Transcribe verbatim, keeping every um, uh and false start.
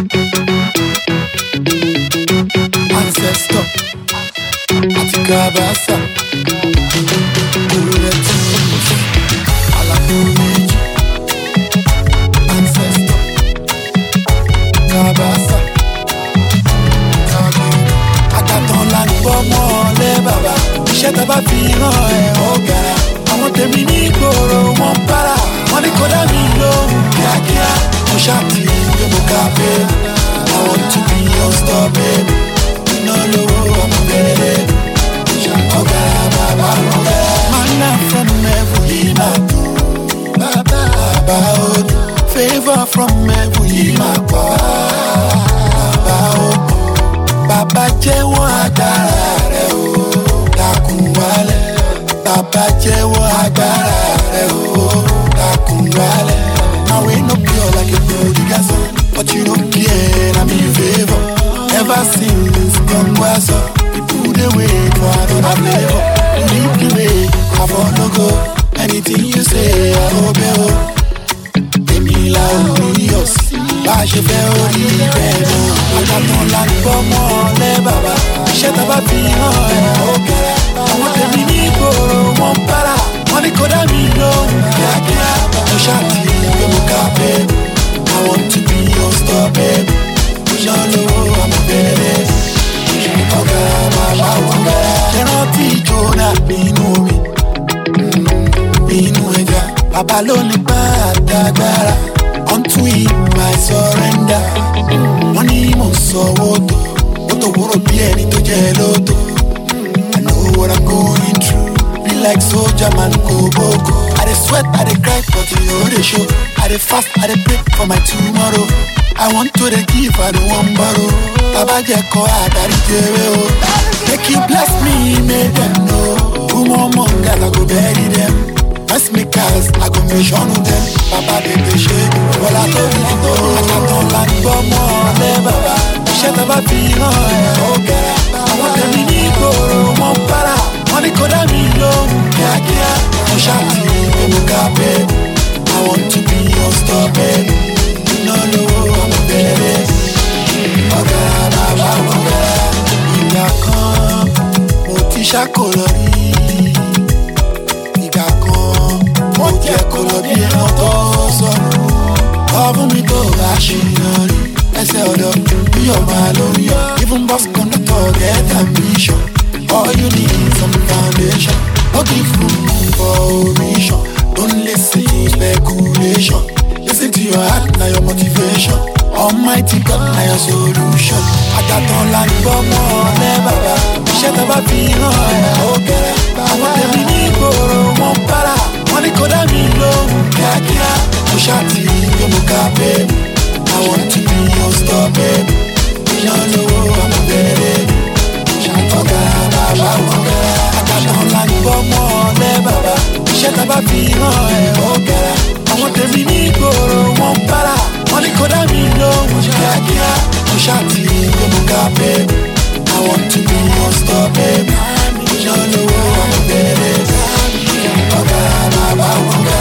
Ancestor, Atikabasa, Kuretus, Alakuriji, Ancestor, Kabasa, Kabi, Akaton Lanbo Mole Baba, Shetaba Fino, Ogara, I want the mini goro, one para, money could have been low, Kakia, Oshati, Yobukabe. I want to be your star, baby. No, no, I'm a baby. Ogara, Baba, Ogara. Man, from every man. Baba, Baba, favor from every man. Baba, Baba, Jewa, Agara, Takunwale. Baba, Jewa, Agara, Takunwale. Now we no pure like a prodigal. But you don't care, I'm in favor. Ever since young was up, people they wait for another flavor. Leave the way, I wanna go. Anything you say, I obey. Emi la Urios, Baje Ferrari, Beno. I got no land for more, le baba. Shut up, I feel okay. I want the mini go, one para. Money could have been low, yeah, yeah. No shanty, you look up, I want to be your star, baby. No, no, I'm a baby. Ogara, Baba, Ogara. Cannot teach you that me know me. Me know it. Baba lonely bad dagara. Unto him I surrender. Money must so woto. Woto woro pieni to jeloto. I know what I'm going through. Be like soldier man go boko. I dey sweat, I dey cry, but you know the show. I dey fast, I dey pray for my tomorrow. I want to dey give, I don't want borrow. Baba Jeko, I daddy Jewe. Make you bless me, make them know. Two more months, I go bury them. Bless me cars, I go make sure them. Baba dey dey shake, all I told you to do. I can't land for more, le Baba. Shut up, I feel okay. I want them in the go, one para. Money could have been low, yeah, yeah. Shanty, Yobukabe. I want to be your star, baby. No, no, I'm a baby. Ogara, Baba, Ogara. Ìgbà kan, mo ti ṣàkólọ́rí. Ìgbà kan, mo jẹ́ kólọ́bí ẹran tó sọ̀rọ̀. Ọ̀bùn mi tó bá ṣìyànrí. Ẹsẹ̀ ọ̀dọ̀ bí ọmọ lórí ọ̀. Even boss conductor get ambition. All you need is some foundation. No give room for omission. Don't listen to speculation. Listen to your heart, now your motivation. Almighty God, now your solution. I got on land for more, never. Shut up, I feel okay. I want them in the go, one para. Money could have been low, yeah, yeah. Push out to you, baby. I want to be your star, baby. No, no, I'm a baby. Ogara, Baba, Ogara. I got no land for more, never. Shut up, I feel okay. I want the mini go, one para. Money could have been low, yeah, yeah. Push out to you, baby. I want to be your star, baby. No, no, I'm a baby. Ogara, Baba, Ogara.